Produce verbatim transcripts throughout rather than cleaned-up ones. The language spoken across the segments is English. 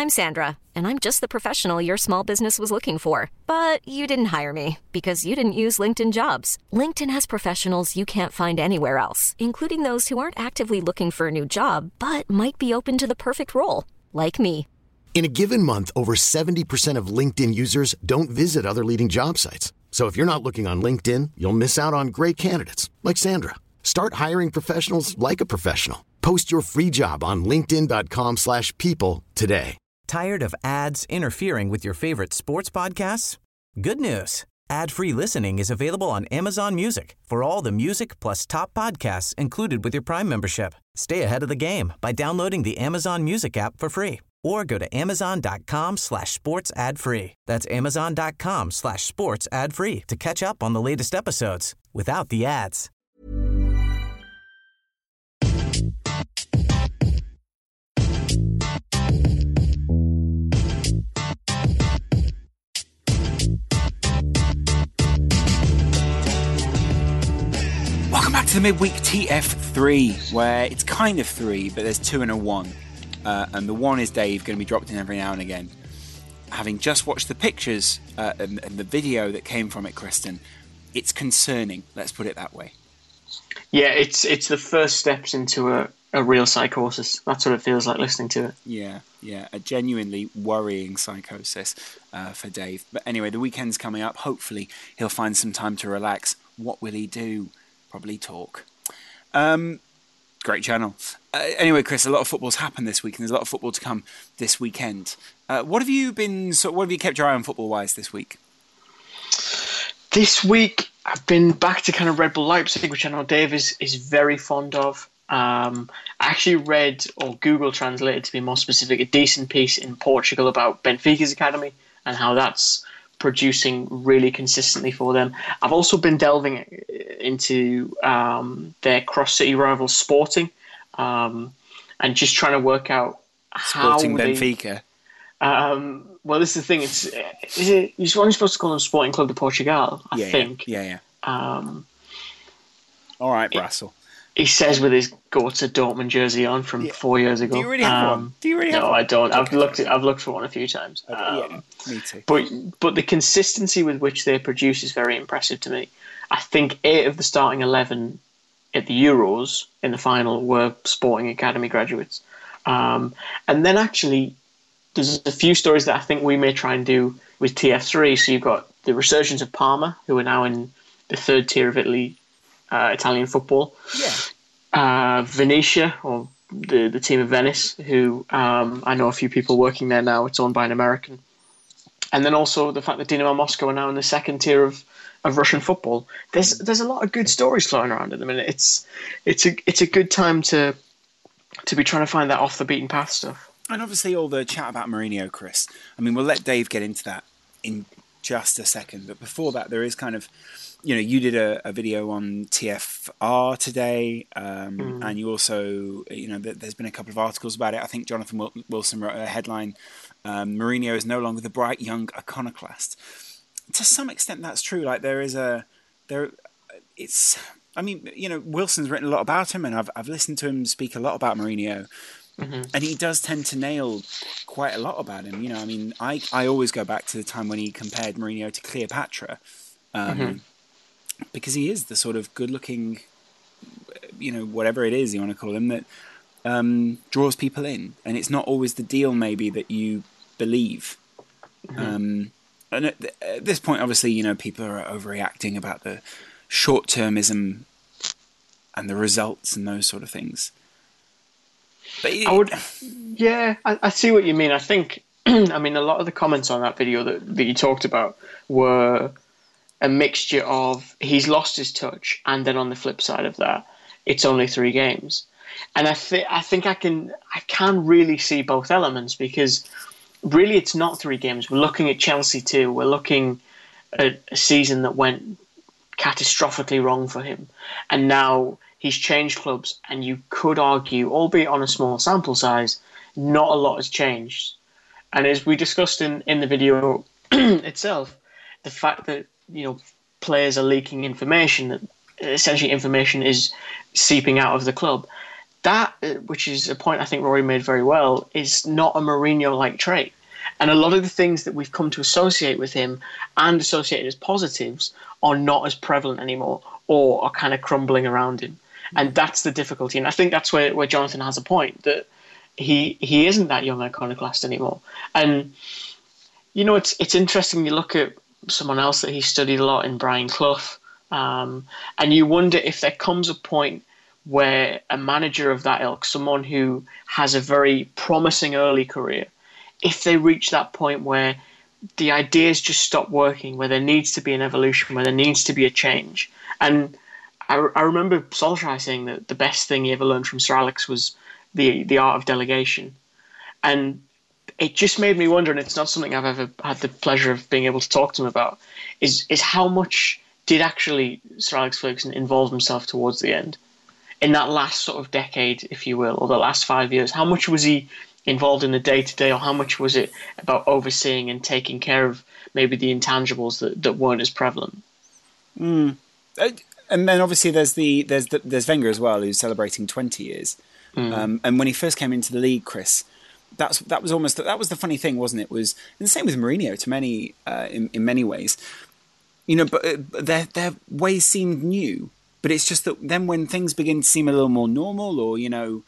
I'm Sandra, and I'm just the professional your small business was looking for. But you didn't hire me because you didn't use LinkedIn Jobs. LinkedIn has professionals you can't find anywhere else, including those who aren't actively looking for a new job, but might be open to the perfect role, like me. In a given month, over seventy percent of LinkedIn users don't visit other leading job sites. So if you're not looking on LinkedIn, you'll miss out on great candidates like Sandra. Start hiring professionals like a professional. Post your free job on linkedin dot com slash people today. Tired of ads interfering with your favorite sports podcasts? Good news. Ad-free listening is available on Amazon Music for all the music plus top podcasts included with your Prime membership. Stay ahead of the game by downloading the Amazon Music app for free or go to amazon dot com slash sports ad free. That's amazon dot com slash sports ad free to catch up on the latest episodes without the ads. Welcome back to the midweek T F three, where it's kind of three, but there's two and a one. Uh, and the one is Dave, going to be dropped in every now and again. Having just watched the pictures uh, and, and the video that came from it, Kristen, it's concerning, let's put it that way. Yeah, it's it's the first steps into a, a real psychosis. That's what it feels like listening to it. Yeah, yeah, a genuinely worrying psychosis uh, for Dave. But anyway, the weekend's coming up. Hopefully he'll find some time to relax. What will he do? Probably talk. Um, great channel. Uh, anyway, Chris, a lot of football's happened this week, and there's a lot of football to come this weekend. Uh, what have you been? So, what have you kept your eye on football-wise this week? This week, I've been back to kind of Red Bull Leipzig, which I know Dave is, is very fond of. Um, I actually read, or Google translated to be more specific, a decent piece in Portugal about Benfica's academy and how that's producing really consistently for them. I've also been delving into um, their cross-city rival Sporting um, and just trying to work out how Sporting they, Benfica. Um, well, this is the thing. It's is it, you're only supposed to call them Sporting Club de Portugal, I yeah, think. Yeah, yeah. yeah. Um, All right, Brassel. He says with his go to Dortmund jersey on from yeah. four years ago. Do you really have um, one? Do you really have no, one? I don't. Okay. I've looked. At, I've looked for one a few times. Okay, um, yeah, me too. But but the consistency with which they produce is very impressive to me. I think eight of the starting eleven at the Euros in the final were Sporting Academy graduates, um, and then actually there's a few stories that I think we may try and do with T F three. So you've got the resurgence of Parma, who are now in the third tier of Italy, uh, Italian football. Yeah. Uh, Venetia, or the, the team of Venice, who um, I know a few people working there now. It's owned by an American. And then also the fact that Dinamo Moscow are now in the second tier of, of Russian football. There's there's a lot of good stories flowing around at the minute. It's it's a it's a good time to to be trying to find that off the beaten path stuff. And obviously all the chat about Mourinho, Chris. I mean, we'll let Dave get into that in just a second. But before that, there is kind of, you know, you did a, a video on T F R today, um, mm. and you also, you know, there's been a couple of articles about it. I think Jonathan Wilson wrote a headline, um, Mourinho is no longer the bright young iconoclast. To some extent, that's true. Like there is a, there, it's, I mean, you know, Wilson's written a lot about him, and I've I've listened to him speak a lot about Mourinho. Mm-hmm. And he does tend to nail quite a lot about him. You know, I mean, I, I always go back to the time when he compared Mourinho to Cleopatra. Um, mm-hmm. Because he is the sort of good-looking, you know, whatever it is you want to call him, that um, draws people in. And it's not always the deal, maybe, that you believe. Mm-hmm. Um, and at, th- at this point, obviously, you know, people are overreacting about the short-termism and the results and those sort of things. But it, I would, yeah, I, I see what you mean. I think, I mean, a lot of the comments on that video that, that you talked about were a mixture of he's lost his touch, and then on the flip side of that, it's only three games. And I think I think I can I can really see both elements, because really it's not three games. We're looking at Chelsea too. We're looking at a season that went catastrophically wrong for him, and now he's changed clubs, and you could argue, albeit on a small sample size, not a lot has changed. And as we discussed in, in the video itself, the fact that, you know, players are leaking information, that essentially information is seeping out of the club, that, which is a point I think Rory made very well, is not a Mourinho-like trait. And a lot of the things that we've come to associate with him and associate as positives are not as prevalent anymore, or are kind of crumbling around him. And that's the difficulty. And I think that's where, where Jonathan has a point, that he he isn't that young iconoclast anymore. And, you know, it's it's interesting. You look at someone else that he studied a lot in, Brian Clough, um, and you wonder if there comes a point where a manager of that ilk, someone who has a very promising early career, if they reach that point where the ideas just stop working, where there needs to be an evolution, where there needs to be a change. And I, I remember Solskjaer saying that the best thing he ever learned from Sir Alex was the, the art of delegation. And it just made me wonder, and it's not something I've ever had the pleasure of being able to talk to him about, is, is how much did actually Sir Alex Ferguson involve himself towards the end? In that last sort of decade, if you will, or the last five years, how much was he involved in the day-to-day, or how much was it about overseeing and taking care of maybe the intangibles that, that weren't as prevalent? Mm. And then obviously there's the there's the, there's Wenger as well, who's celebrating twenty years. Mm. Um, and when he first came into the league, Chris, that's that was almost that was the funny thing, wasn't it? Was and the same with Mourinho to many uh, in in many ways, you know. But uh, their their ways seemed new, but it's just that then when things begin to seem a little more normal, or you know.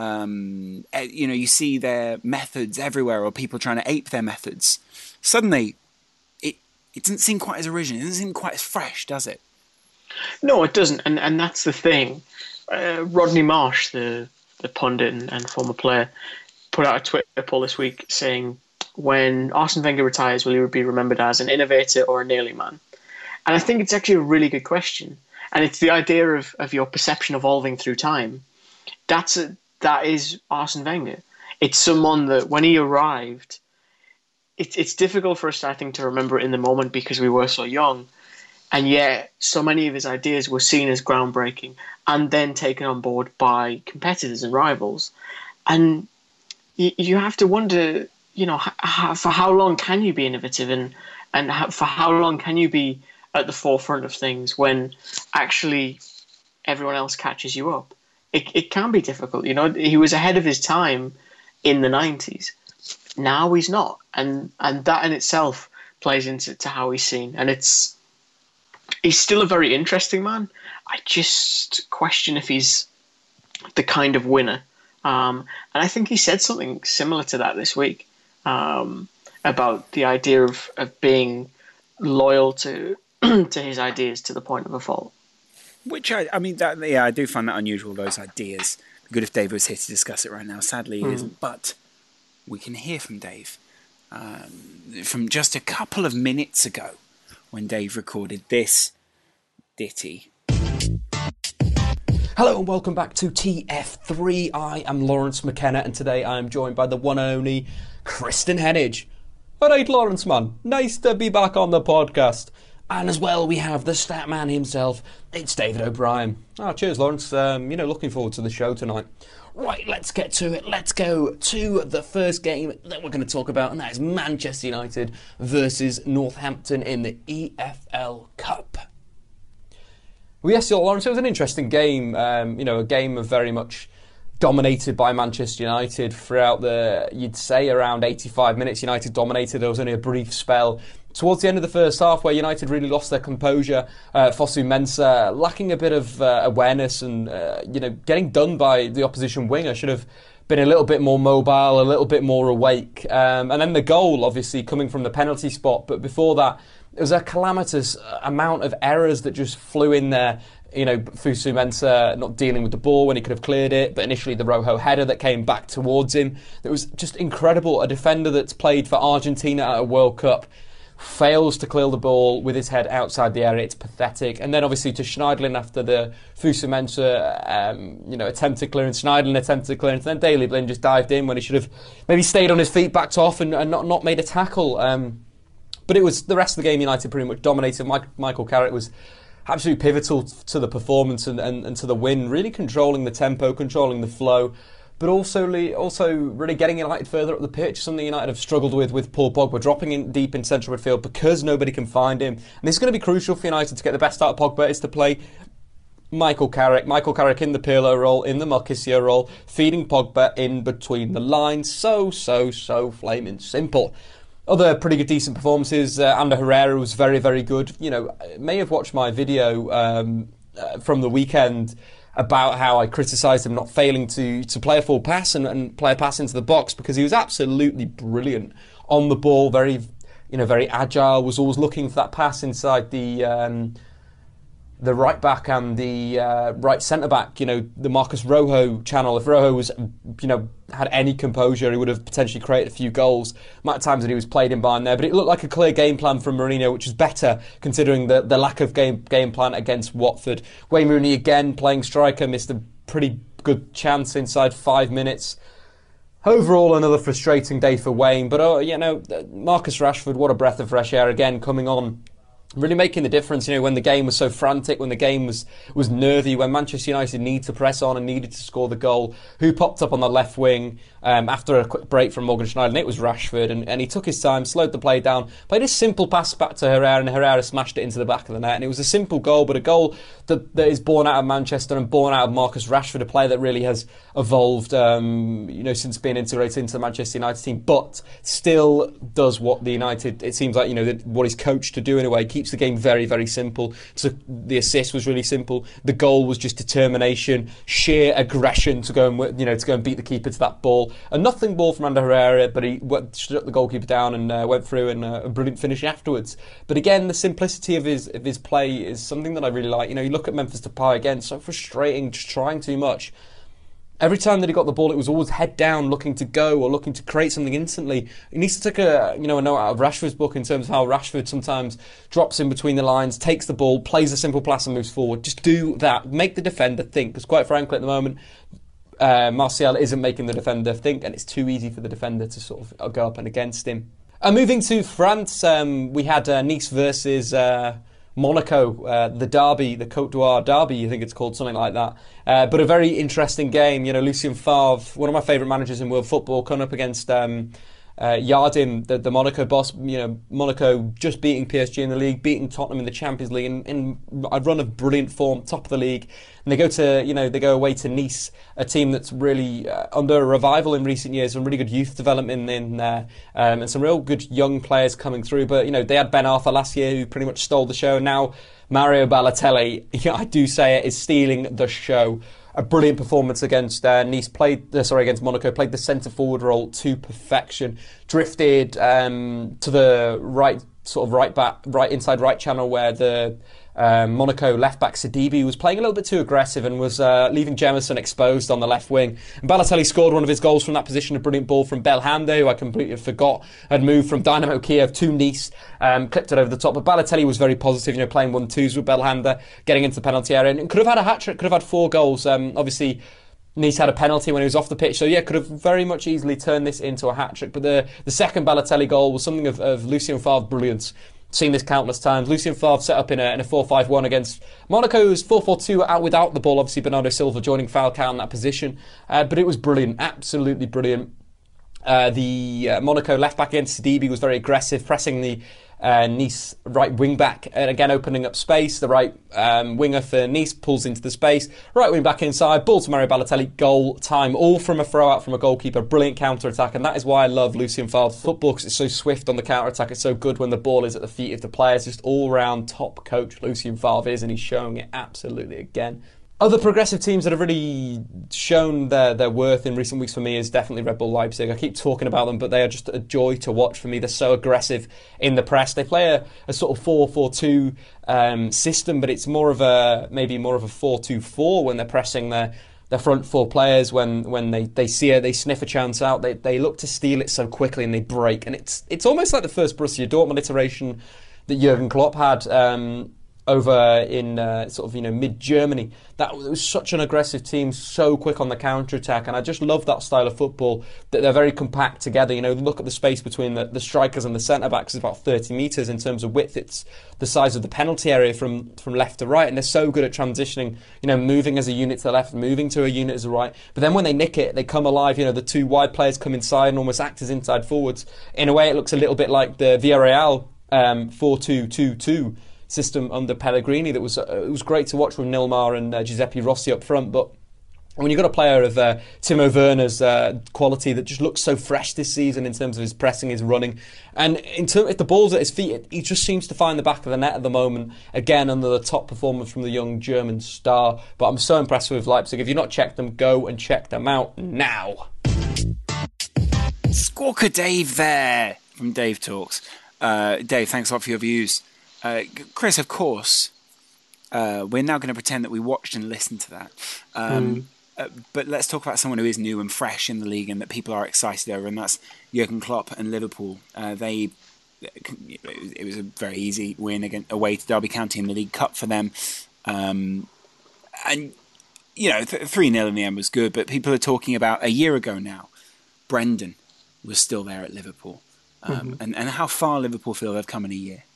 Um, you know, you see their methods everywhere, or people trying to ape their methods. Suddenly, it it doesn't seem quite as original. It doesn't seem quite as fresh, does it? No, it doesn't, and and that's the thing. Uh, Rodney Marsh, the the pundit and, and former player, put out a Twitter poll this week saying, "When Arsene Wenger retires, will he be remembered as an innovator or a nearly man?" And I think it's actually a really good question, and it's the idea of of your perception evolving through time. That's a That is Arsene Wenger. It's someone that when he arrived, it's it's difficult for us, I think, to remember it in the moment because we were so young. And yet so many of his ideas were seen as groundbreaking and then taken on board by competitors and rivals. And you, you have to wonder, you know, how, for how long can you be innovative, and, and how, for how long can you be at the forefront of things when actually everyone else catches you up? It it can be difficult, you know. He was ahead of his time in the nineties. Now he's not, and and that in itself plays into to how he's seen. And it's he's still a very interesting man. I just question if he's the kind of winner. Um, and I think he said something similar to that this week um, about the idea of of being loyal to to his ideas to the point of a fault. Which I, I mean, that, yeah, I do find that unusual. Those ideas. Good if Dave was here to discuss it right now. Sadly, he mm. isn't. But we can hear from Dave um, from just a couple of minutes ago when Dave recorded this ditty. Hello and welcome back to T F three. I am Lawrence McKenna, and today I am joined by the one and only Kristen Heneage. All right, Lawrence, man. Nice to be back on the podcast. And as well, we have the stat man himself. It's David O'Brien. Oh, cheers, Lawrence. Um, you know, looking forward to the show tonight. Right, let's get to it. Let's go to the first game that we're going to talk about, and that is Manchester United versus Northampton in the E F L Cup. Well, yes, Lawrence, it was an interesting game. Um, you know, a game of very much dominated by Manchester United throughout the, you'd say, around eighty-five minutes. United dominated. There was only a brief spell towards the end of the first half where United really lost their composure. uh, Fosu Mensah lacking a bit of uh, awareness and uh, you know, getting done by the opposition winger. Should have been a little bit more mobile, a little bit more awake. Um, and then the goal, obviously, coming from the penalty spot. But before that, it was a calamitous amount of errors that just flew in there. You know, Fosu Mensah not dealing with the ball when he could have cleared it, but initially the Rojo header that came back towards him. It was just incredible. A defender that's played for Argentina at a World Cup fails to clear the ball with his head outside the area. It's pathetic. And then obviously to Schneiderlin after the Fosu Mensah um, you know, attempted clearance, Schneiderlin attempted clearance, and then Daley Blind just dived in when he should have maybe stayed on his feet, backed off and, and not, not made a tackle. Um, but it was the rest of the game United pretty much dominated. Mike, Michael Carrick was absolutely pivotal to the performance and, and, and to the win, really controlling the tempo, controlling the flow, but also also really getting United further up the pitch, something United have struggled with with Paul Pogba, dropping in deep in central midfield because nobody can find him. And this is going to be crucial for United to get the best out of Pogba, is to play Michael Carrick. Michael Carrick in the Pirlo role, in the Marchisio role, feeding Pogba in between the lines. So, so, so flaming simple. Other pretty good, decent performances. Uh, Ander Herrera was very, very good. You know, may have watched my video um, uh, from the weekend about how I criticised him not failing to to play a full pass and, and play a pass into the box, because he was absolutely brilliant on the ball, very, you know, very agile, was always looking for that pass inside the um, the right back and the uh, right centre back. You know, the Marcos Rojo channel. If Rojo was, you know, had any composure, he would have potentially created a few goals. Amount of times that he was played in behind there, but it looked like a clear game plan from Mourinho, which is better considering the, the lack of game game plan against Watford. Wayne Rooney again playing striker, missed a pretty good chance inside five minutes. Overall, another frustrating day for Wayne, but oh, you know, Marcus Rashford, what a breath of fresh air again, coming on, really making the difference. You know, when the game was so frantic, when the game was was nervy, when Manchester United needed to press on and needed to score the goal, who popped up on the left wing um, after a quick break from Morgan Schneiderlin? It was Rashford, and, and he took his time, slowed the play down, played a simple pass back to Herrera, and Herrera smashed it into the back of the net. And it was a simple goal, but a goal that, that is born out of Manchester and born out of Marcus Rashford, a player that really has evolved, um, you know, since being integrated into the Manchester United team, but still does what the United, it seems like, you know, what he's coached to do in a way. Keeps the game very, very simple. So the assist was really simple. The goal was just determination, sheer aggression to go and, you know, to go and beat the keeper to that ball. A nothing ball from Ander Herrera, but he shut the goalkeeper down and uh, went through, and uh, a brilliant finish afterwards. But again, the simplicity of his of his play is something that I really like. You know, you look at Memphis Depay again, so frustrating, just trying too much. Every time that he got the ball, it was always head down, looking to go or looking to create something instantly. He needs to take a, you know, a note out of Rashford's book in terms of how Rashford sometimes drops in between the lines, takes the ball, plays a simple pass and moves forward. Just do that. Make the defender think. Because quite frankly, at the moment, uh, Martial isn't making the defender think, and it's too easy for the defender to sort of go up and against him. Uh, moving to France, um, we had uh, Nice versus Uh, Monaco, uh, the derby, the Côte d'Ivoire derby, I think it's called, something like that. Uh, but a very interesting game. You know, Lucien Favre, one of my favourite managers in world football, coming up against um, uh, Yardim, the, the Monaco boss. You know, Monaco just beating P S G in the league, beating Tottenham in the Champions League, in, in a run of brilliant form, top of the league. And they go to, you know, they go away to Nice, a team that's really uh, under a revival in recent years, some really good youth development in there, um, and some real good young players coming through. But, you know, they had Ben Arfa last year, who pretty much stole the show. Now Mario Balotelli, yeah, I do say it, is stealing the show. A brilliant performance against uh, Nice, played, uh, sorry, against Monaco, played the centre forward role to perfection, drifted um, to the right, sort of right back, right inside right channel where the Um, Monaco left-back Sidibe was playing a little bit too aggressive and was uh, leaving Jemison exposed on the left wing. And Balotelli scored one of his goals from that position, a brilliant ball from Belhanda, who I completely forgot had moved from Dynamo Kiev to Nice, um, clipped it over the top. But Balotelli was very positive, you know, playing one-twos with Belhanda, getting into the penalty area, and could have had a hat-trick, could have had four goals. Um, obviously, Nice had a penalty when he was off the pitch, so yeah, could have very much easily turned this into a hat-trick. But the, the second Balotelli goal was something of, of Lucien Favre's brilliance. Seen this countless times. Lucien Favre set up in a, in a four five one against Monaco's four four two out without the ball. Obviously, Bernardo Silva joining Falcao in that position. Uh, but it was brilliant, absolutely brilliant. Uh, the uh, Monaco left-back against Sidibe was very aggressive, pressing the uh, Nice right wing-back, and again opening up space. The right um, winger for Nice pulls into the space. Right wing-back inside, ball to Mario Balotelli, goal time. All from a throw-out from a goalkeeper. Brilliant counter-attack, and that is why I love Lucien Favre's football, because it's so swift on the counter-attack. It's so good when the ball is at the feet of the players. Just all-round top coach Lucien Favre is, and he's showing it absolutely again. Other progressive teams that have really shown their, their worth in recent weeks for me is definitely Red Bull Leipzig. I keep talking about them, but they are just a joy to watch for me. They're so aggressive in the press. They play a, a sort of four four two um, system, but it's more of a maybe more of a four two four when they're pressing their their front four players. When when they, they see it, they sniff a chance out. They they look to steal it so quickly and they break. And it's it's almost like the first Borussia Dortmund iteration that Jurgen Klopp had. Um, over in uh, sort of, you know, mid-Germany. That was such an aggressive team, so quick on the counter-attack, and I just love that style of football, that they're very compact together. You know, look at the space between the, the strikers and the centre-backs. It's about thirty metres in terms of width. It's the size of the penalty area from, from left to right, and they're so good at transitioning, you know, moving as a unit to the left, moving to a unit as a right. But then when they nick it, they come alive. You know, the two wide players come inside and almost act as inside forwards. In a way, it looks a little bit like the Villarreal um, four two two two system under Pellegrini that was uh, it was great to watch with Nilmar and uh, Giuseppe Rossi up front, but when you've got a player of uh, Timo Werner's uh, quality that just looks so fresh this season in terms of his pressing, his running, and in terms if the ball's at his feet, it, he just seems to find the back of the net at the moment. Again, under the top performance from the young German star. But I'm so impressed with Leipzig. If you've not checked them, go and check them out now. Squawker Dave there from Dave Talks. Uh, Dave, thanks a lot for your views. Uh, Chris, of course, uh, we're now going to pretend that we watched and listened to that. Um, mm. Uh, but let's talk about someone who is new and fresh in the league and that people are excited over, and that's Jurgen Klopp and Liverpool. Uh, they it was a very easy win against, away to Derby County in the League Cup for them, um, and you know three nil in the end was good. But people are talking about a year ago now, Brendan was still there at Liverpool, um, mm-hmm. and and how far Liverpool feel they've come in a year.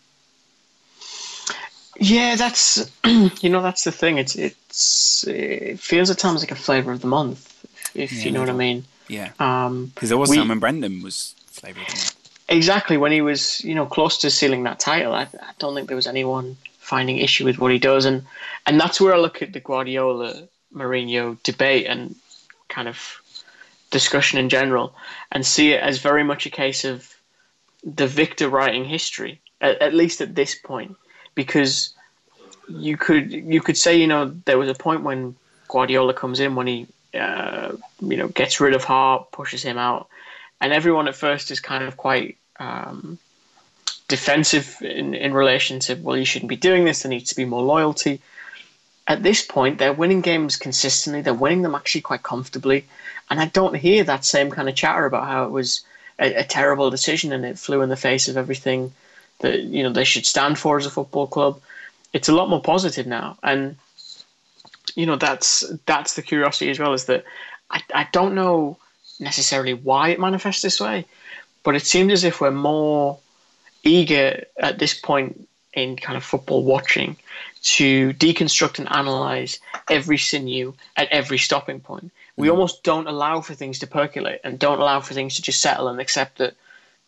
Yeah, that's you know that's the thing. It's it's it feels at times like a flavour of the month, if yeah, you know what I mean. Yeah. Um, because there was some when Brendan was flavour of the month. Exactly, when he was you know close to sealing that title, I, I don't think there was anyone finding issue with what he does, and and that's where I look at the Guardiola Mourinho debate and kind of discussion in general, and see it as very much a case of the victor writing history, at, at least at this point. Because you could you could say, you know, there was a point when Guardiola comes in, when he, uh, you know, gets rid of Hart, pushes him out, and everyone at first is kind of quite um, defensive in, in relation to, well, you shouldn't be doing this, there needs to be more loyalty. At this point, they're winning games consistently, they're winning them actually quite comfortably, and I don't hear that same kind of chatter about how it was a, a terrible decision and it flew in the face of everything that you know they should stand for as a football club. It's a lot more positive now, and you know that's that's the curiosity as well. Is that I I don't know necessarily why it manifests this way, but it seems as if we're more eager at this point in kind of football watching to deconstruct and analyze every sinew at every stopping point. We mm. almost don't allow for things to percolate and don't allow for things to just settle and accept that.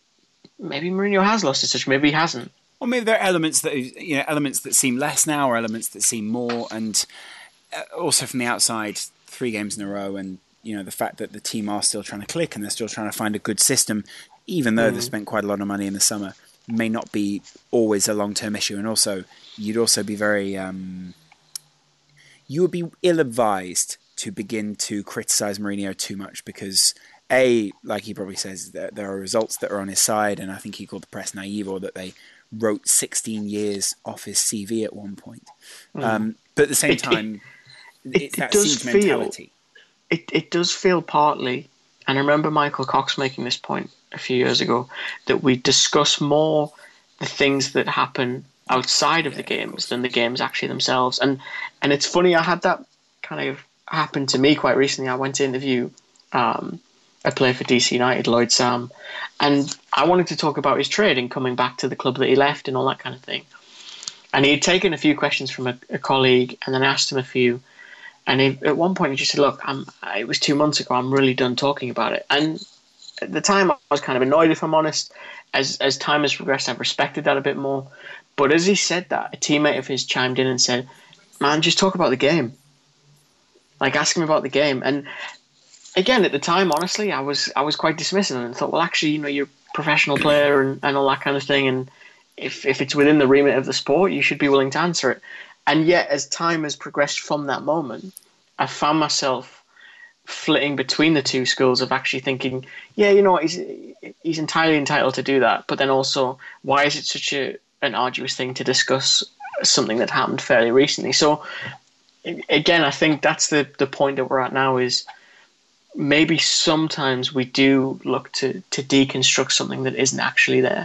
Maybe Mourinho has lost his touch. Maybe he hasn't. Or maybe there are elements that you know, elements that seem less now, or elements that seem more. And also from the outside, three games in a row, and you know the fact that the team are still trying to click and they're still trying to find a good system, even though mm. they've spent quite a lot of money in the summer, may not be always a long-term issue. And also, you'd also be very, um, you would be ill-advised to begin to criticise Mourinho too much because. A, like he probably says, there, there are results that are on his side, and I think he called the press naive, or that they wrote sixteen years off his C V at one point. Mm. Um, but at the same it, time, it, it's that it does siege mentality. Feel, it, it does feel partly, and I remember Michael Cox making this point a few years ago, that we discuss more the things that happen outside of the games than the games actually themselves. And and it's funny, I had that kind of happen to me quite recently. I went to interview... Um, a player for D C United, Lloyd Sam, and I wanted to talk about his trade and coming back to the club that he left and all that kind of thing. And he had taken a few questions from a, a colleague, and then asked him a few. And he, at one point, he just said, "Look, I'm, it was two months ago. I'm really done talking about it." And at the time, I was kind of annoyed, if I'm honest. As as time has progressed, I've respected that a bit more. But as he said that, a teammate of his chimed in and said, "Man, just talk about the game. Like, ask him about the game." And again, at the time, honestly, I was I was quite dismissive and thought, well, actually, you know, you're a professional player and, and all that kind of thing, and if if it's within the remit of the sport, you should be willing to answer it. And yet, as time has progressed from that moment, I found myself flitting between the two schools of actually thinking, yeah, you know what, he's he's entirely entitled to do that, but then also, why is it such a an arduous thing to discuss something that happened fairly recently? So, again, I think that's the the point that we're at now is. Maybe sometimes we do look to, to deconstruct something that isn't actually there.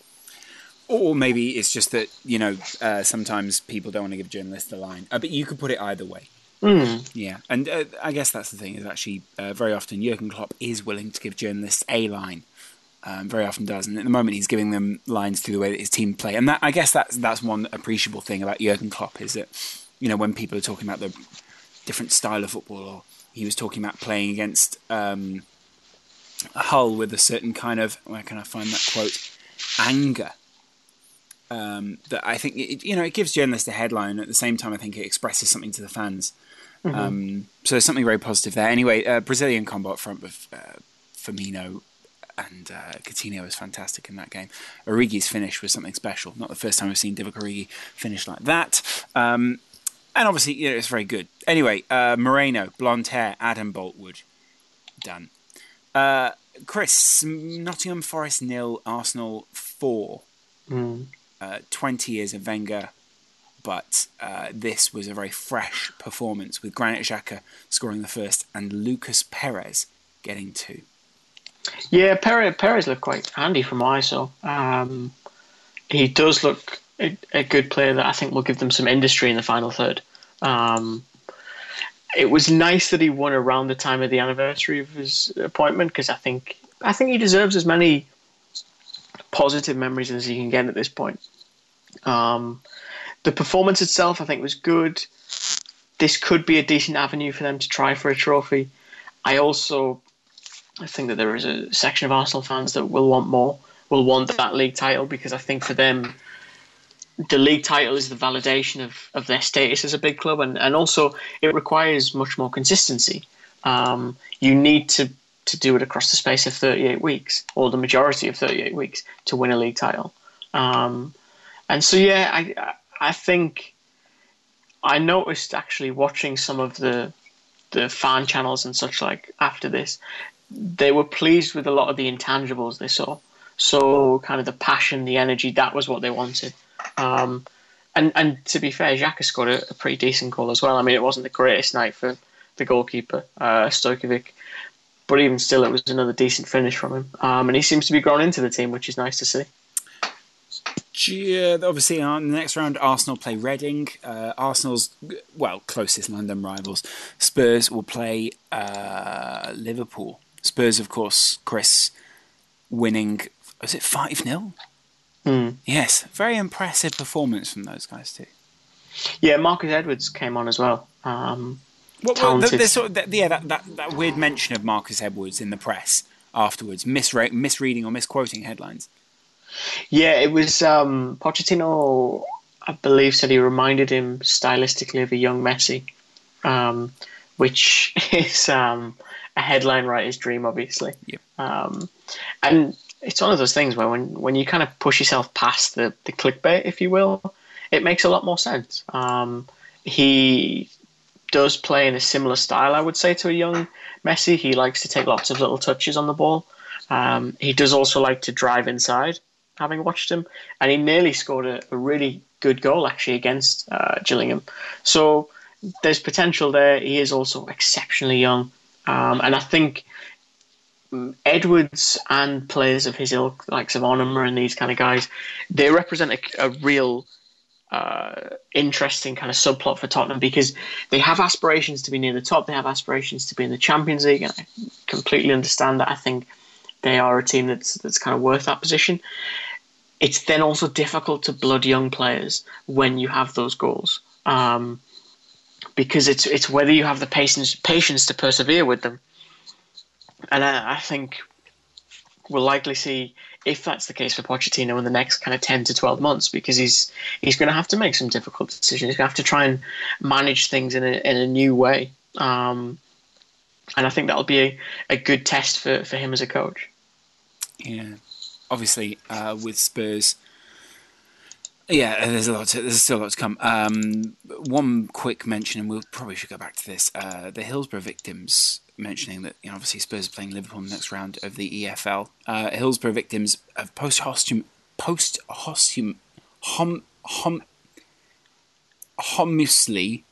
Or maybe it's just that, you know, uh, sometimes people don't want to give journalists a line. Uh, but you could put it either way. Mm. Yeah, and uh, I guess that's the thing, is actually uh, very often Jurgen Klopp is willing to give journalists a line. Um, very often does. And at the moment he's giving them lines through the way that his team play. And that I guess that's, that's one appreciable thing about Jurgen Klopp is that, you know, when people are talking about the different style of football, or he was talking about playing against um, Hull with a certain kind of, where can I find that quote? Anger. um, that I think it, you know it gives journalists a headline. At the same time, I think it expresses something to the fans. Mm-hmm. Um, so there's something very positive there. Anyway, uh, Brazilian combo up front with uh, Firmino and uh, Coutinho was fantastic in that game. Origi's finish was something special. Not the first time we've seen Divock Origi finish like that. Um, and obviously, you know, it's very good. Anyway, uh, Moreno, blonde hair, Adam Boltwood, done. Uh, Chris, Nottingham Forest nil, Arsenal four. Mm. Uh, twenty years of Wenger, but uh, this was a very fresh performance with Granit Xhaka scoring the first and Lucas Perez getting two. Yeah, Perez, Perez looked quite handy from what I saw. Um, he does look a, a good player that I think will give them some industry in the final third. Um, it was nice that he won around the time of the anniversary of his appointment, because I think I think he deserves as many positive memories as he can get at this point. Um, the performance itself, I think, was good. This could be a decent avenue for them to try for a trophy. I also I think that there is a section of Arsenal fans that will want more, will want that league title, because I think for them, the league title is the validation of, of their status as a big club, and, and also it requires much more consistency. Um, you need to, to do it across the space of thirty-eight weeks, or the majority of thirty-eight weeks, to win a league title. Um, and so, yeah, I I think I noticed actually watching some of the the fan channels and such like after this, they were pleased with a lot of the intangibles they saw. So kind of the passion, the energy, that was what they wanted. Um, and, and to be fair, Xhaka scored a, a pretty decent goal as well. I mean, it wasn't the greatest night for the goalkeeper, uh, Stojkovic, but even still, it was another decent finish from him. Um, and he seems to be grown into the team, which is nice to see. Yeah, obviously, on the next round, Arsenal play Reading. Uh, Arsenal's, well, closest London rivals. Spurs will play uh, Liverpool. Spurs, of course, Chris, winning, was it five nil? Mm. Yes, very impressive performance from those guys too. Yeah, Marcus Edwards came on as well. Um, well, well the, the sort of, the, yeah, that, that, that weird mention of Marcus Edwards in the press afterwards, misre- misreading or misquoting headlines. Yeah, it was um, Pochettino, I believe, said he reminded him stylistically of a young Messi, um, which is um, a headline writer's dream, obviously. Yep. Um, and it's one of those things where when, when you kind of push yourself past the, the clickbait, if you will, it makes a lot more sense. Um, he does play in a similar style, I would say, to a young Messi. He likes to take lots of little touches on the ball. Um, he does also like to drive inside, having watched him. And he nearly scored a, a really good goal, actually, against uh, Gillingham. So there's potential there. He is also exceptionally young. Um, and I think Edwards and players of his ilk, like Savonema and these kind of guys, they represent a, a real uh, interesting kind of subplot for Tottenham, because they have aspirations to be near the top. They have aspirations to be in the Champions League, and I completely understand that. I think they are a team that's that's kind of worth that position. It's then also difficult to blood young players when you have those goals, um, because it's it's whether you have the patience patience to persevere with them. And I, I think we'll likely see if that's the case for Pochettino in the next kind of ten to twelve months, because he's he's going to have to make some difficult decisions. He's going to have to try and manage things in a in a new way. Um, and I think that'll be a, a good test for, for him as a coach. Yeah, obviously uh, with Spurs, yeah, there's a lot. To, there's still a lot to come. Um, one quick mention, and we'll probably should go back to this. Uh, the Hillsborough victims, mentioning that, you know, obviously Spurs are playing Liverpool in the next round of the E F L. Uh, Hillsborough victims of post-hostum, post-hostum, hom, hom, homulously.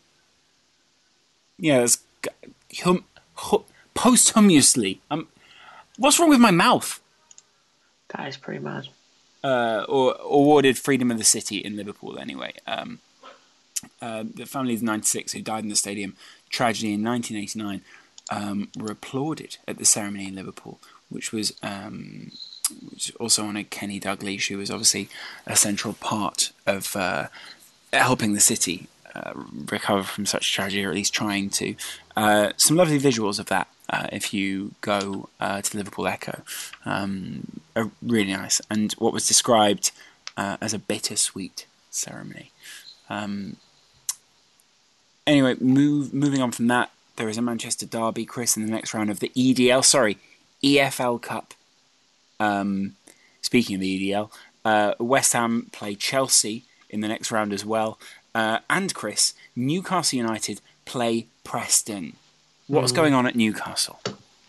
Yeah, it's hum, hum, posthumously. Um, what's wrong with my mouth? That is pretty mad. Uh, or awarded Freedom of the City in Liverpool, anyway. Um, uh, the family of ninety-six who died in the stadium tragedy in nineteen eighty-nine um, were applauded at the ceremony in Liverpool, which was um, which also honoured Kenny Dalglish, who was obviously a central part of uh, helping the city uh, recover from such tragedy, or at least trying to. Uh, some lovely visuals of that. Uh, if you go uh, to the Liverpool Echo, um, are really nice. And what was described uh, as a bittersweet ceremony. Um, anyway, move, moving on from that, there is a Manchester derby, Chris, in the next round of the E D L, sorry, E F L Cup. Um, speaking of the E D L, uh, West Ham play Chelsea in the next round as well. Uh, and Chris, Newcastle United play Preston. What's mm. going on at Newcastle?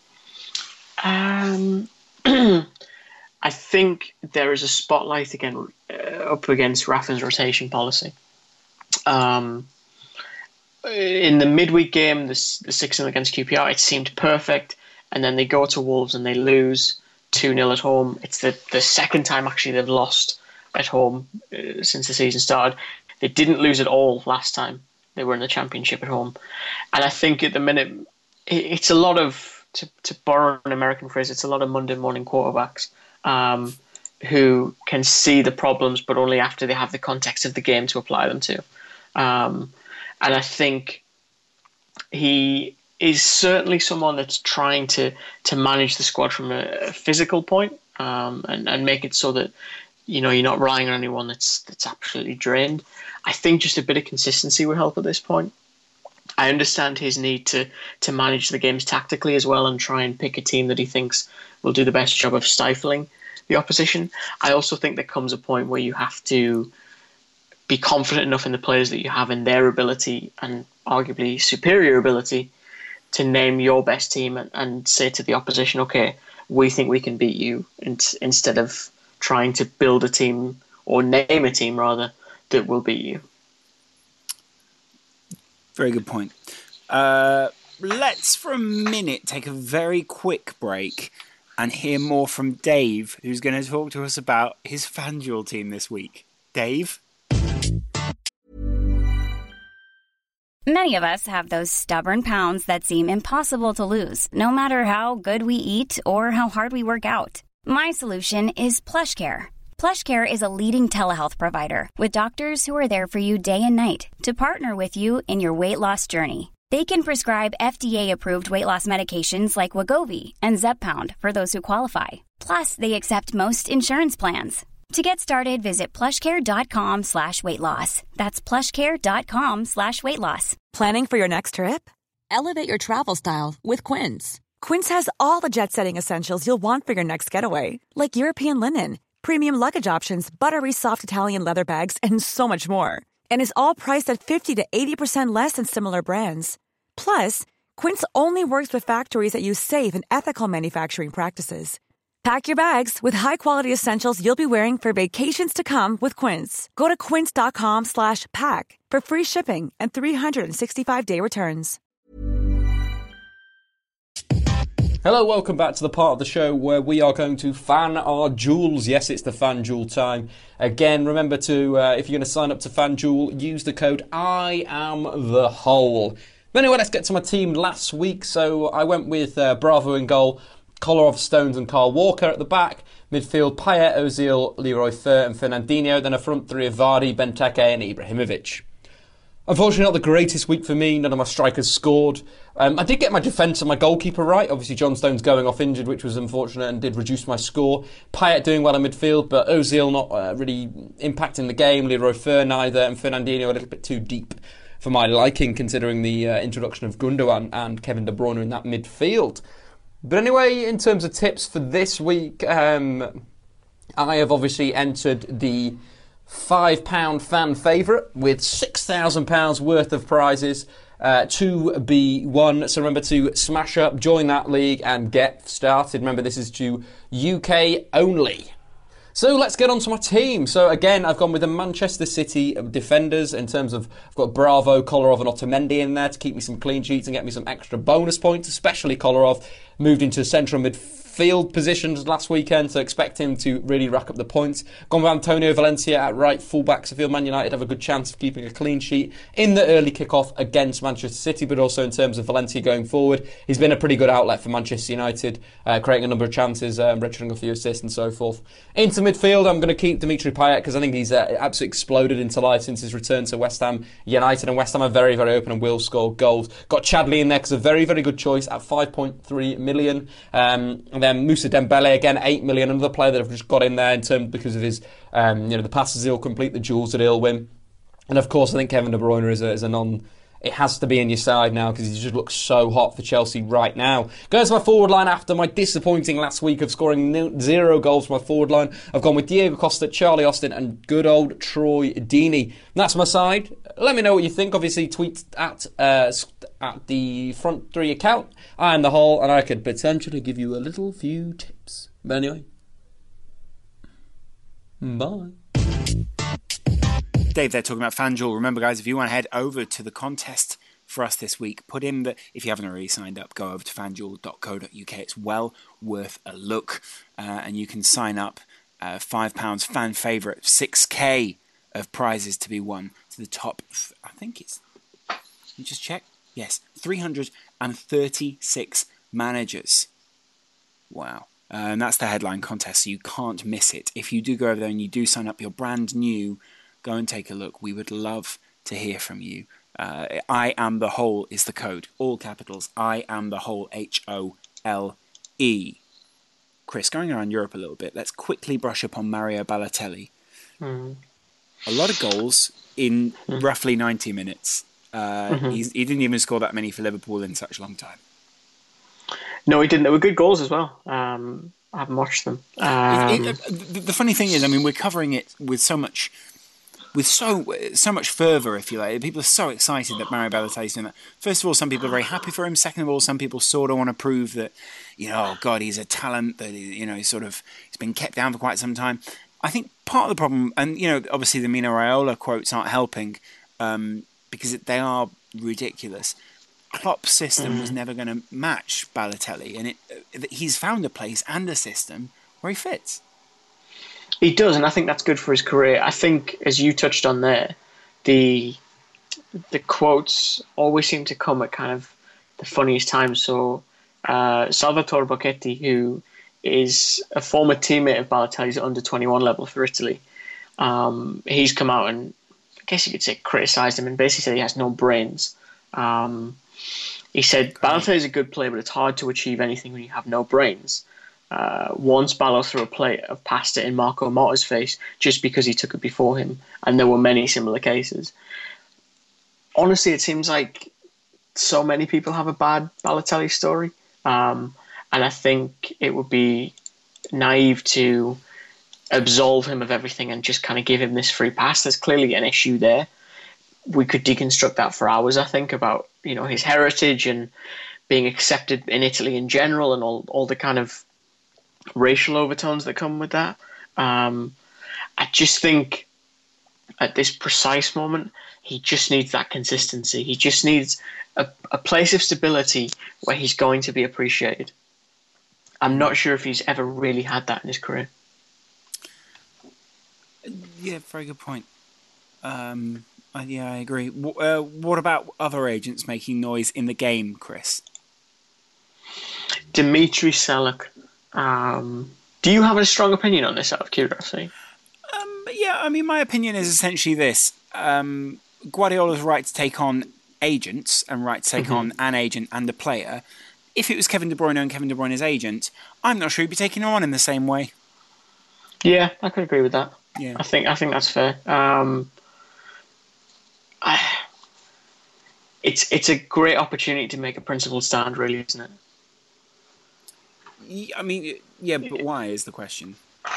Um, I think there is a spotlight again uh, up against Rafa's rotation policy. Um, in the midweek game, the, the six nil against Q P R, it seemed perfect. And then they go to Wolves and they lose two nil at home. It's the, the second time actually they've lost at home uh, since the season started. They didn't lose at all last time they were in the Championship at home. And I think at the minute, it, it's a lot of, to, to borrow an American phrase, it's a lot of Monday morning quarterbacks um, who can see the problems, but only after they have the context of the game to apply them to. Um, and I think he is certainly someone that's trying to to manage the squad from a, a physical point um, and, and make it so that, you know, you're not relying on anyone that's that's absolutely drained. I think just a bit of consistency would help at this point. I understand his need to to manage the games tactically as well and try and pick a team that he thinks will do the best job of stifling the opposition. I also think there comes a point where you have to be confident enough in the players that you have in their ability and arguably superior ability to name your best team and, and say to the opposition, okay, we think we can beat you, and, instead of trying to build a team or name a team rather that will beat you. Very good point. Uh, let's for a minute take a very quick break and hear more from Dave, who's going to talk to us about his FanDuel team this week. Dave? Many of us have those stubborn pounds that seem impossible to lose, no matter how good we eat or how hard we work out. My solution is PlushCare. PlushCare is a leading telehealth provider with doctors who are there for you day and night to partner with you in your weight loss journey. They can prescribe F D A-approved weight loss medications like Wegovy and Zepbound for those who qualify. Plus, they accept most insurance plans. To get started, visit plushcare.com slash weight loss. That's plushcare.com slash weight loss. Planning for your next trip? Elevate your travel style with Quince. Quince has all the jet-setting essentials you'll want for your next getaway, like European linen, premium luggage options, buttery soft Italian leather bags, and so much more. And is all priced at fifty to eighty percent less than similar brands. Plus, Quince only works with factories that use safe and ethical manufacturing practices. Pack your bags with high-quality essentials you'll be wearing for vacations to come with Quince. Go to quince.com slash pack for free shipping and three sixty-five day returns. Hello, welcome back to the part of the show where we are going to fan our jewels. Yes, it's the FanDuel time. Again, remember to, uh, if you're going to sign up to FanDuel, use the code I am the whole. But anyway, let's get to my team last week. So I went with uh, Bravo in goal, Kolarov, Stones and Carl Walker at the back. Midfield, Payet, Ozil, Leroy Fer and Fernandinho. Then a front three of Vardy, Benteke and Ibrahimovic. Unfortunately, not the greatest week for me. None of my strikers scored. Um, I did get my defence and my goalkeeper right. Obviously, John Stones going off injured, which was unfortunate and did reduce my score. Payet doing well in midfield, but Ozil not uh, really impacting the game. Leroy Fer neither, and Fernandinho a little bit too deep for my liking, considering the uh, introduction of Gundogan and Kevin De Bruyne in that midfield. But anyway, in terms of tips for this week, um, I have obviously entered the five pound fan favourite with six thousand pounds worth of prizes uh, to be won. So remember to smash up, join that league and get started. Remember, this is to U K only. So let's get on to my team. So again, I've gone with the Manchester City defenders in terms of, I've got Bravo, Kolarov and Otamendi in there to keep me some clean sheets and get me some extra bonus points, especially Kolarov. Moved into central midfield positions last weekend, so expect him to really rack up the points. Gone with Antonio Valencia at right fullback, so I feel Man United have a good chance of keeping a clean sheet in the early kick-off against Manchester City, but also in terms of Valencia going forward. He's been a pretty good outlet for Manchester United, uh, creating a number of chances, um, registering a few assists and so forth. Into Centre midfield, I'm going to keep Dimitri Payet because I think he's uh, absolutely exploded into life since his return to West Ham United, and West Ham are very, very open and will score goals. Got Chadley in there because a very, very good choice at five point three million. Um, and then Moussa Dembele, again, eight million. Another player that I've just got in there in terms because of his, um, you know, the passes he'll complete, the duels that he'll win. And of course, I think Kevin De Bruyne is a, is a non... It has to be in your side now because he just looks so hot for Chelsea right now. Going to my forward line after my disappointing last week of scoring no, zero goals for my forward line. I've gone with Diego Costa, Charlie Austin and good old Troy Deeney. That's my side. Let me know what you think. Obviously, tweet at uh, at the Front Three account. I am the Hall and I could potentially give you a little few tips. But anyway, bye. Dave there talking about FanDuel. Remember, guys, if you want to head over to the contest for us this week, put in the, if you haven't already signed up, go over to fan duel dot co dot uk. It's well worth a look. Uh, and you can sign up, uh, five pounds fan favourite, six K of prizes to be won to the top, I think it's, let me just check. Yes, three hundred thirty-six managers. Wow. Uh, and that's the headline contest, so you can't miss it. If you do go over there and you do sign up, you're brand new, go and take a look. We would love to hear from you. Uh, I am the whole is the code. All capitals. I am the whole. H O L E. Chris, going around Europe a little bit, let's quickly brush up on Mario Balotelli. Mm. A lot of goals in mm. roughly ninety minutes. Uh, mm-hmm. he's, he didn't even score that many for Liverpool in such a long time. No, he didn't. They were good goals as well. Um, I haven't watched them. Um, it, it, the, the funny thing is, I mean, we're covering it with so much... with so so much fervour, if you like. People are so excited that Mario Balotelli is doing that. First of all, some people are very happy for him. Second of all, some people sort of want to prove that, you know, oh God, he's a talent, that, he, you know, he's sort of, he's been kept down for quite some time. I think part of the problem, and, you know, obviously the Mino Raiola quotes aren't helping um, because they are ridiculous. Klopp's system mm. was never going to match Balotelli, and it, he's found a place and a system where he fits. He does, and I think that's good for his career. I think, as you touched on there, the the quotes always seem to come at kind of the funniest times. So uh, Salvatore Bocchetti, who is a former teammate of Balotelli's at under twenty-one level for Italy, um, he's come out and, I guess you could say, criticised him and basically said he has no brains. Um, he said, Balotelli is a good player, but it's hard to achieve anything when you have no brains. Uh, once Balo threw a plate of pasta in Marco Motta's face just because he took it before him, and there were many similar cases. Honestly, it seems like so many people have a bad Balotelli story, um, and I think it would be naive to absolve him of everything and just kind of give him this free pass. There's clearly an issue there. We could deconstruct that for hours, I think, about, you know, his heritage and being accepted in Italy in general and all, all the kind of racial overtones that come with that. Um, I just think at this precise moment, he just needs that consistency. He just needs a, a place of stability where he's going to be appreciated. I'm not sure if he's ever really had that in his career. Yeah, very good point. Um, uh, yeah, I agree. W- uh, what about other agents making noise in the game, Chris? Dimitri Seluk. Um, do you have a strong opinion on this out of curiosity? Um, yeah, I mean, my opinion is essentially this. Um, Guardiola's right to take on agents and right to take mm-hmm. on an agent and a player. If it was Kevin De Bruyne and Kevin De Bruyne's agent, I'm not sure he'd be taking him on in the same way. Yeah, I could agree with that. Yeah, I think I think that's fair. Um, I, it's it's a great opportunity to make a principled stand, really, isn't it? I mean, yeah, but why is the question?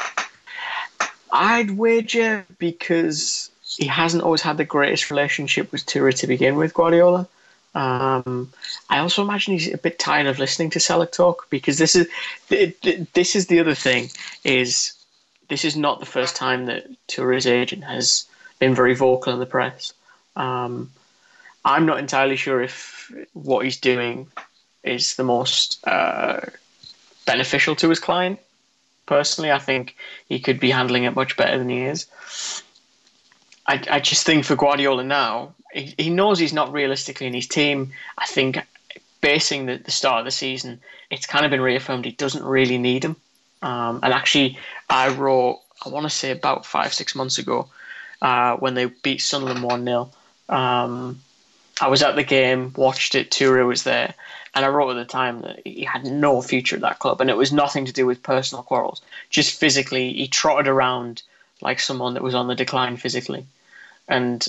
I'd wager because he hasn't always had the greatest relationship with Touré to begin with, Guardiola. Um, I also imagine he's a bit tired of listening to Seluk talk, because this is this is the other thing, is this is not the first time that Touré's agent has been very vocal in the press. Um, I'm not entirely sure if what he's doing is the most uh, beneficial to his client. Personally, I think he could be handling it much better than he is. I, I just think for Guardiola now, he, he knows he's not realistically in his team. I think basing the, the start of the season, it's kind of been reaffirmed he doesn't really need him. Um, and actually, I wrote I want to say about five, six months ago, uh, when they beat Sunderland one nil. Um, I was at the game, watched it, Toure was there, and I wrote at the time that he had no future at that club, and it was nothing to do with personal quarrels. Just physically, he trotted around like someone that was on the decline physically. And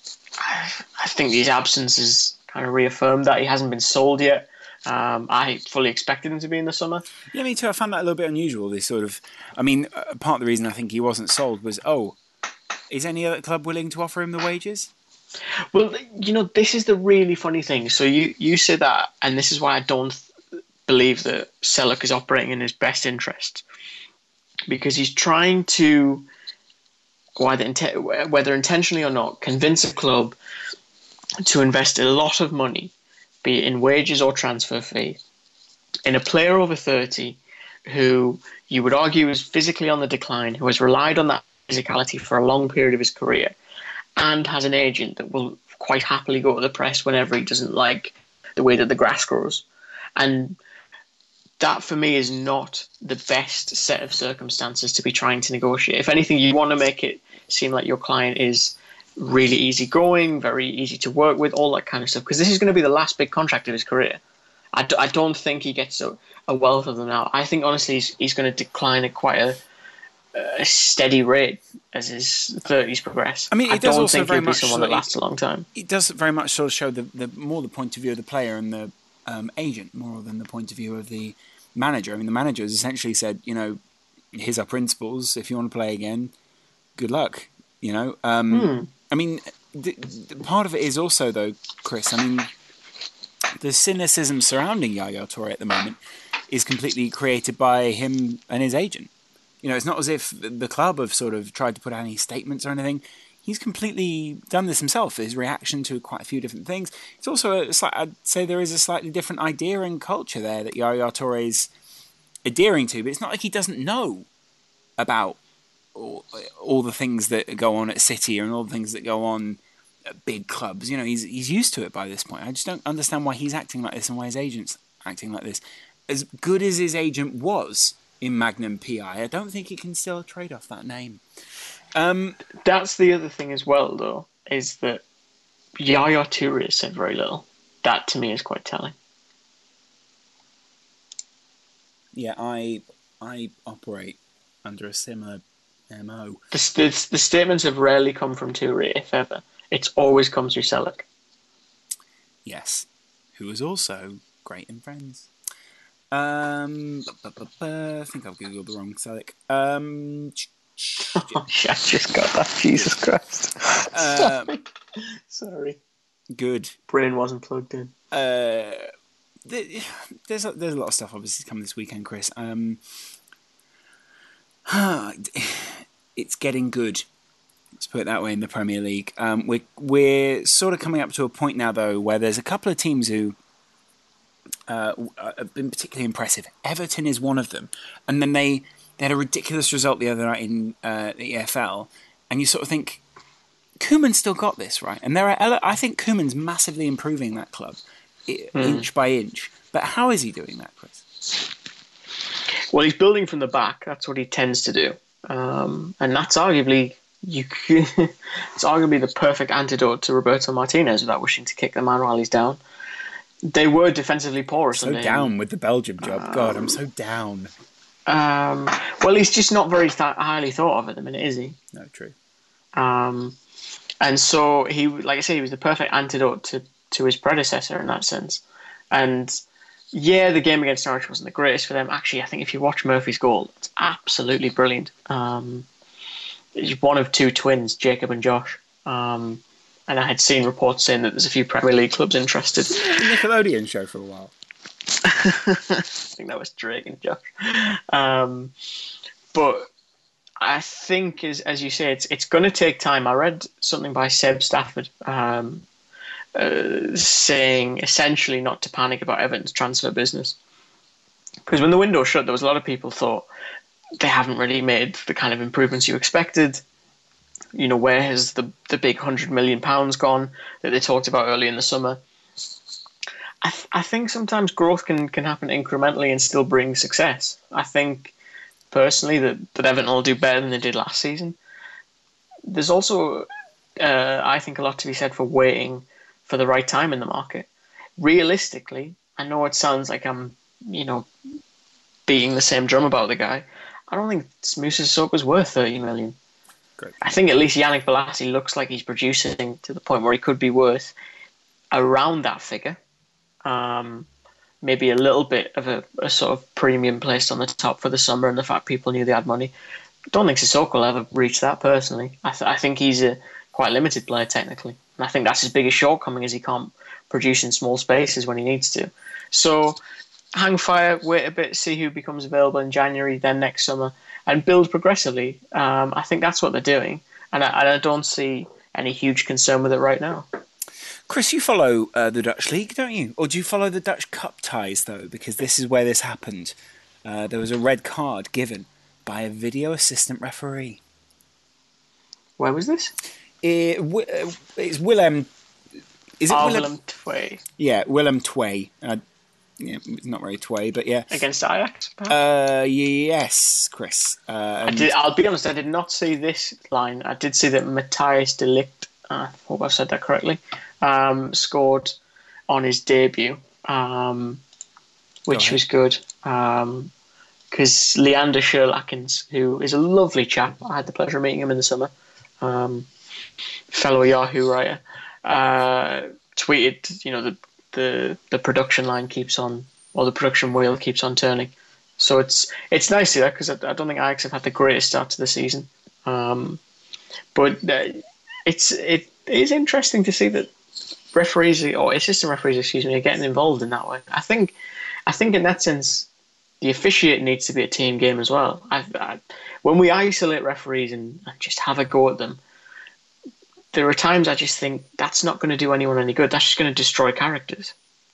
I, I think his absence has kind of reaffirmed that. He hasn't been sold yet. Um, I fully expected him to be in the summer. Yeah, me too. I found that a little bit unusual. This sort of, I mean, uh, part of the reason I think he wasn't sold was, oh, is any other club willing to offer him the wages? Well, you know, this is the really funny thing. So you, you say that, and this is why I don't th- believe that Selleck is operating in his best interest. Because he's trying to, whether, int- whether intentionally or not, convince a club to invest a lot of money, be it in wages or transfer fee, in a player over thirty who you would argue is physically on the decline, who has relied on that physicality for a long period of his career, and has an agent that will quite happily go to the press whenever he doesn't like the way that the grass grows. And that, for me, is not the best set of circumstances to be trying to negotiate. If anything, you want to make it seem like your client is really easygoing, very easy to work with, all that kind of stuff, because this is going to be the last big contract of his career. I, d- I don't think he gets a, a wealth of them now. I think, honestly, he's, he's going to decline at quite a, a steady rate as his thirties progress. I mean, it I does don't also think very he'll be much someone sort that of- lasts a long time. It does very much sort of show the, the more the point of view of the player and the um, agent more than the point of view of the manager. I mean, the manager has essentially said, you know, here's our principles. If you want to play again, good luck. You know, um, Hmm. I mean, the, the part of it is also, though, Chris, I mean, the cynicism surrounding Yaya Toure at the moment is completely created by him and his agent. You know, it's not as if the club have sort of tried to put out any statements or anything. He's completely done this himself. His reaction to quite a few different things. It's also, a slight, I'd say there is a slightly different idea and culture there that Yaya Toure is adhering to, but it's not like he doesn't know about all, all the things that go on at City and all the things that go on at big clubs. You know, he's he's used to it by this point. I just don't understand why he's acting like this and why his agent's acting like this. As good as his agent was in Magnum P I, I don't think he can still trade off that name. Um, That's the other thing as well, though, is that Yaya Toure has said very little. That, to me, is quite telling. yeah, I I operate under a similar M O. The, the, the statements have rarely come from Toure, if ever. It's always come through Selleck. Yes, who was also great in Friends. Um, bu- bu- bu- I think I've googled the wrong Selleck. Um, Oh, yeah, I just got that. Jesus Christ. uh, Sorry. good. Brain wasn't plugged in. Uh, there- there's a, there's a lot of stuff obviously coming this weekend, Chris. Um, it's getting good. Let's put it that way in the Premier League. Um, we're we're sort of coming up to a point now, though, where there's a couple of teams who uh, have been particularly impressive. Everton is one of them, and then they, they had a ridiculous result the other night in uh, the E F L, and you sort of think Koeman's still got this, right? And there are, I think Koeman's massively improving that club, mm. inch by inch. But how is he doing that, Chris? Well, he's building from the back. That's what he tends to do, um, and that's arguably you. Could, it's arguably the perfect antidote to Roberto Martinez without wishing to kick the man while he's down. They were defensively porous. So down with the Belgium job. Um, God, I'm so down. Um, well, he's just not very th- highly thought of at the minute, is he? No, true. Um, and so he, like I said, he was the perfect antidote to, to his predecessor in that sense. And yeah, the game against Norwich wasn't the greatest for them. Actually, I think if you watch Murphy's goal, it's absolutely brilliant. Um, he's one of two twins, Jacob and Josh. Um, and I had seen reports saying that there's a few Premier League clubs interested. Nickelodeon show for a while. I think that was Drake and Josh. Um, but I think, as as you say, it's it's going to take time. I read something by Seb Stafford um, uh, saying essentially not to panic about Everton's transfer business. Because when the window shut, there was a lot of people thought they haven't really made the kind of improvements you expected. You know, where has the, the big one hundred million pounds gone that they talked about early in the summer? I, th- I think sometimes growth can, can happen incrementally and still bring success. I think personally that, that Everton will do better than they did last season. There's also, uh, I think, a lot to be said for waiting for the right time in the market. Realistically, I know it sounds like I'm, you know, beating the same drum about the guy. I don't think Moussa Sissoko's worth thirty million. Great. I think at least Yannick Bolasie looks like he's producing to the point where he could be worth around that figure. Um, maybe a little bit of a, a sort of premium placed on the top for the summer and the fact people knew they had money. Don't think Sissoko will ever reach that personally. I, th- I think he's a quite limited player technically. And I think that's his biggest shortcoming is he can't produce in small spaces when he needs to. So hang fire, wait a bit, see who becomes available in January, then next summer, and build progressively. Um, I think that's what they're doing. And I, and I don't see any huge concern with it right now. Chris, you follow uh, the Dutch League, don't you? Or do you follow the Dutch Cup ties, though? Because this is where this happened. Uh, there was a red card given by a video assistant referee. Where was this? It, it's Willem... Is it oh, Willem? Willem Twey. Yeah, Willem Twey. Uh, yeah, not very Twey, but yeah. Against Ajax, perhaps? Uh, yes, Chris. Uh, I did, I'll be honest, I did not see this line. I did see that Matthias de Ligt, I hope I've said that correctly, um, scored on his debut, um, which was good. Because um, Leander Sherlackens, who is a lovely chap, I had the pleasure of meeting him in the summer, um, fellow Yahoo writer, uh, tweeted, you know, the, the the production line keeps on, or the production wheel keeps on turning. So it's it's nice to see that because I, I don't think Ajax have had the greatest start to the season. Um, but uh, it's it is interesting to see that referees or assistant referees, excuse me, are getting involved in that way. I think I think in that sense, the officiating needs to be a team game as well. I've, I, when we isolate referees and, and just have a go at them, there are times I just think that's not going to do anyone any good. That's just going to destroy characters.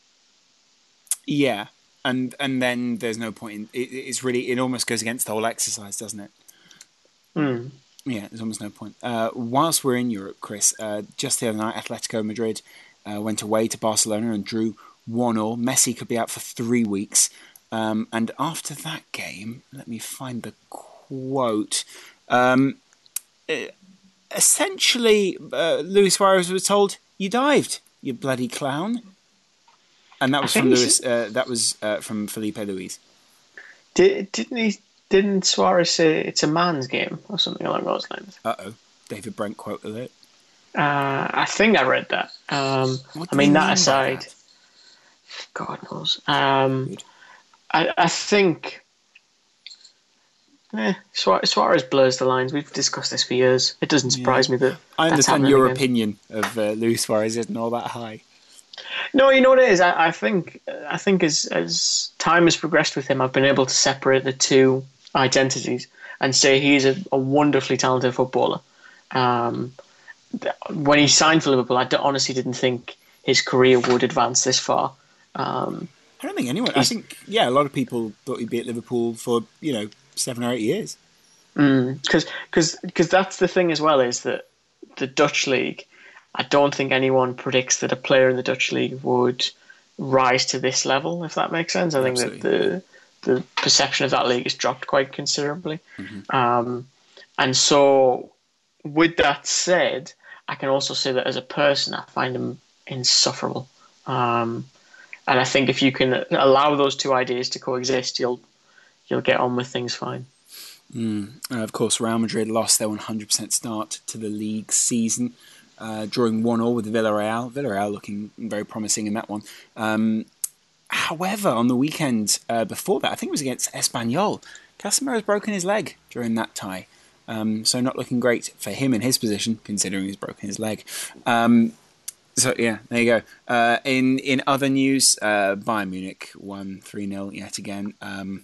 Yeah, and and then there's no point in it. It's really it almost goes against the whole exercise, doesn't it? Mm. Yeah, there's almost no point. Uh, whilst we're in Europe, Chris, uh, just the other night, Atletico Madrid uh, went away to Barcelona and drew one all. Messi could be out for three weeks. Um, and after that game, let me find the quote. Um, uh, essentially, uh, Luis Suarez was told, "You dived, you bloody clown," and that was from Luis. Uh, that was uh, from Felipe Luis. Did, didn't he? Didn't Suarez say it's a man's game or something along those lines? Uh oh, David Brent quote alert. Uh, I think I read that. Um, I mean, that aside, that? God knows. Um, I, I think eh, Suarez blurs the lines. We've discussed this for years. It doesn't surprise yeah. me that. I understand that's your again. opinion of uh, Luis Suarez isn't all that high. No, you know what it is. I, I think I think as as time has progressed with him, I've been able to separate the two identities and say he's a, a wonderfully talented footballer. Um, when he signed for Liverpool, I honestly didn't think his career would advance this far. Um, I don't think anyone. I think yeah, a lot of people thought he'd be at Liverpool for you know seven or eight years. Because because because that's the thing as well is that the Dutch league. I don't think anyone predicts that a player in the Dutch league would rise to this level. If that makes sense, I think Absolutely. that the the perception of that league has dropped quite considerably. Mm-hmm. Um, and so, with that said, I can also say that as a person, I find him insufferable. Um, and I think if you can allow those two ideas to coexist, you'll you'll get on with things fine. Mm. Uh, of course, Real Madrid lost their one hundred percent start to the league season, uh, drawing one all with Villarreal. Villarreal looking very promising in that one. Um, however, on the weekend uh, before that, I think it was against Espanyol, Casemiro's broken his leg during that tie. Um, so not looking great for him in his position, considering he's broken his leg. Um, so yeah, there you go. Uh, in in other news, uh, Bayern Munich won three nil yet again. Um,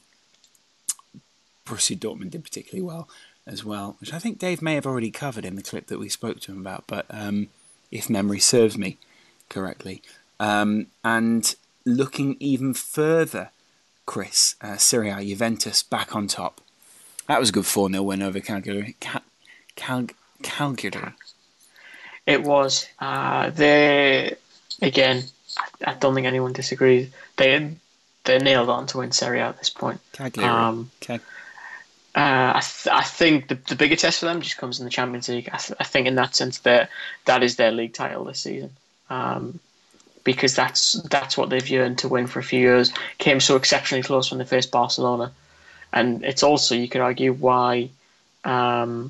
Borussia Dortmund did particularly well as well, which I think Dave may have already covered in the clip that we spoke to him about, but um, if memory serves me correctly. Um, and looking even further, Chris, uh, Serie A, Juventus back on top. That was a good four nil win over Calgary. Cal- Cal- Calgary. It was. Uh, they, again, I, I don't think anyone disagrees. They, they're nailed on to win Serie A at this point. Cagliari. Um, Cag- Uh, I, th- I think the, the bigger test for them just comes in the Champions League. I, th- I think in that sense that that is their league title this season, um, because that's that's what they've yearned to win for a few years. Came so exceptionally close when they faced Barcelona, and it's also, you could argue, why um,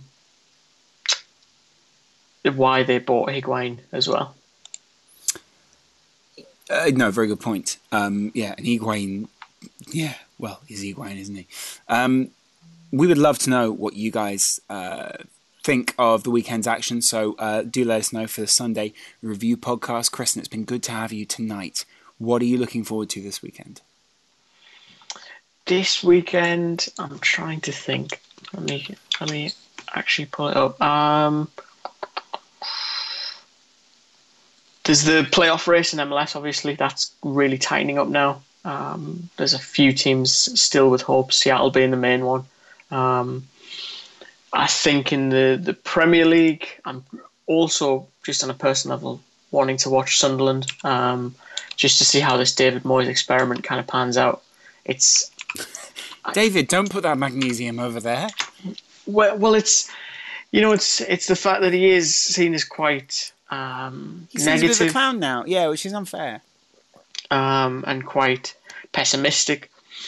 why they bought Higuain as well. Uh, no, very good point. Um, yeah, and Higuain, yeah, well, he's Higuain, isn't he? Um, we would love to know what you guys uh, think of the weekend's action, so uh, do let us know for the Sunday Review podcast. Kristen, it's been good to have you tonight. What are you looking forward to this weekend? This weekend, I'm trying to think. Let me let me actually pull it up. Um, there's the playoff race in M L S, obviously. That's really tightening up now. Um, there's a few teams still with hope, Seattle being the main one. Um, I think in the, the Premier League, I'm also, just on a personal level, wanting to watch Sunderland, um, just to see how this David Moyes experiment kind of pans out. It's David, don't put that magnesium over there. Well, well, it's you know, it's it's the fact that he is seen as quite um, He's negative, a bit of a clown now, yeah, which is unfair, um, and quite pessimistic,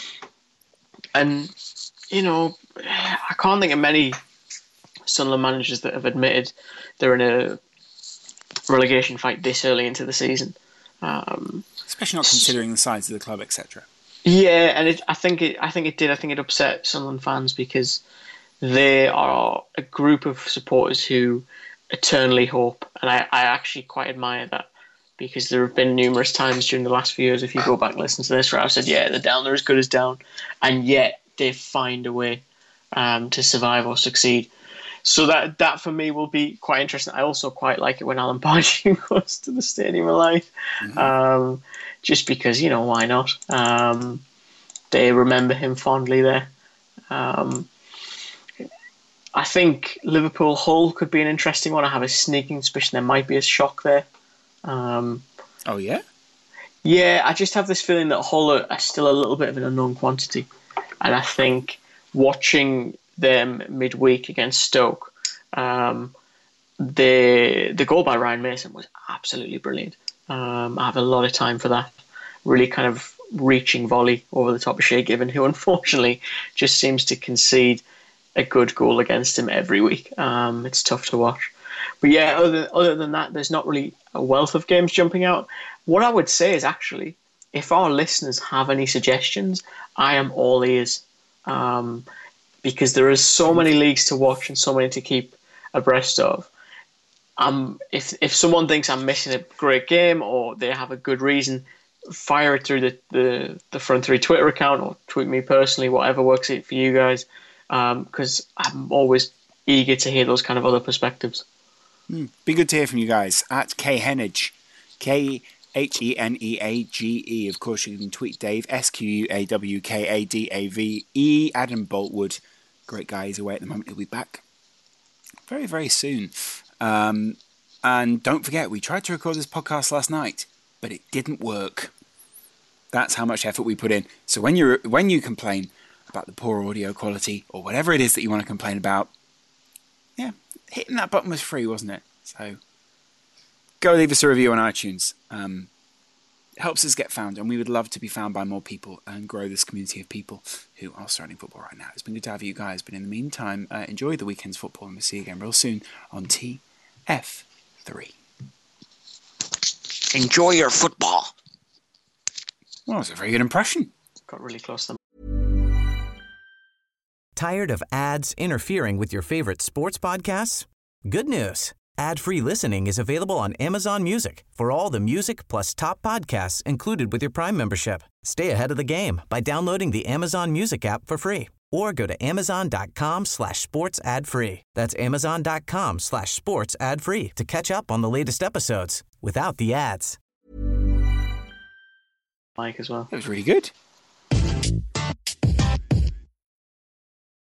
and you know, I can't think of many Sunderland managers that have admitted they're in a relegation fight this early into the season. Um, Especially not considering the size of the club, et cetera. Yeah, and it, I think it. I think it did. I think it upset Sunderland fans because they are a group of supporters who eternally hope, and I, I actually quite admire that, because there have been numerous times during the last few years, if you go back and listen to this, where I've said, yeah, they're down, they're as good as down, and yet they find a way um, to survive or succeed. So that that for me will be quite interesting. I also quite like it when Alan Pardew goes to the Stadium of Light, mm-hmm. um, just because, you know, why not? Um, they remember him fondly there. Um, I think Liverpool Hull could be an interesting one. I have a sneaking suspicion there might be a shock there. Um, oh yeah, yeah. I just have this feeling that Hull are, are still a little bit of an unknown quantity, and I think watching them midweek against Stoke, um, the the goal by Ryan Mason was absolutely brilliant. Um, I have a lot of time for that. Really kind of reaching volley over the top of Shay Given, who unfortunately just seems to concede a good goal against him every week. Um, it's tough to watch. But yeah, other, other than that, there's not really a wealth of games jumping out. What I would say is actually, if our listeners have any suggestions, I am all ears. Um, because there are so many leagues to watch and so many to keep abreast of. Um, if if someone thinks I'm missing a great game or they have a good reason, fire it through the, the, the Front Three Twitter account or tweet me personally, whatever works it for you guys, because um, I'm always eager to hear those kind of other perspectives. Mm, be good to hear from you guys at K Henage, K H E N E A G E. Of course, you can tweet Dave, S Q U A W K A D A V E. Adam Boltwood, great guy, he's away at the moment. He'll be back very, very soon. Um, and don't forget, we tried to record this podcast last night, but it didn't work. That's how much effort we put in. So when you when you complain about the poor audio quality or whatever it is that you want to complain about, yeah, hitting that button was free, wasn't it? So go leave us a review on iTunes. Um, it helps us get found, and we would love to be found by more people and grow this community of people who are starting football right now. It's been good to have you guys, but in the meantime, uh, enjoy the weekend's football, and we'll see you again real soon on T F three. Enjoy your football. Well, that's a very good impression. Got really close to them. Tired of ads interfering with your favorite sports podcasts? Good news. Ad-free listening is available on Amazon Music for all the music plus top podcasts included with your Prime membership. Stay ahead of the game by downloading the Amazon Music app for free or go to amazon.com slash sports ad free. That's amazon.com slash sports ad free to catch up on the latest episodes without the ads. Mike as well. That was really good.